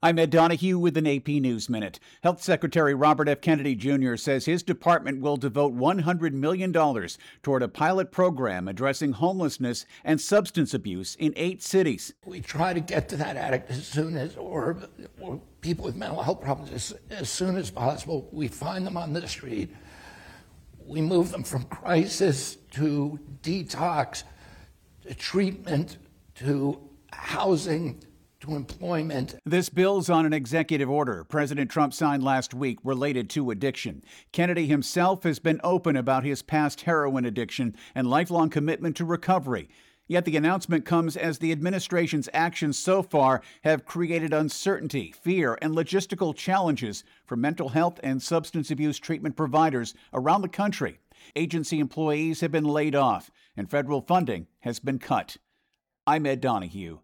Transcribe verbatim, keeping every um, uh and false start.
I'm Ed Donahue with an A P News Minute. Health Secretary Robert F. Kennedy Junior says his department will devote one hundred million dollars toward a pilot program addressing homelessness and substance abuse in eight cities. We try to get to that addict as soon as, or, or people with mental health problems as, as soon as possible. We find them on the street. We move them from crisis to detox, to treatment, to housing, to employment. This builds on an executive order President Trump signed last week related to addiction. Kennedy himself has been open about his past heroin addiction and lifelong commitment to recovery. Yet the announcement comes as the administration's actions so far have created uncertainty, fear, and logistical challenges for mental health and substance abuse treatment providers around the country. Agency employees have been laid off, and federal funding has been cut. I'm Ed Donahue.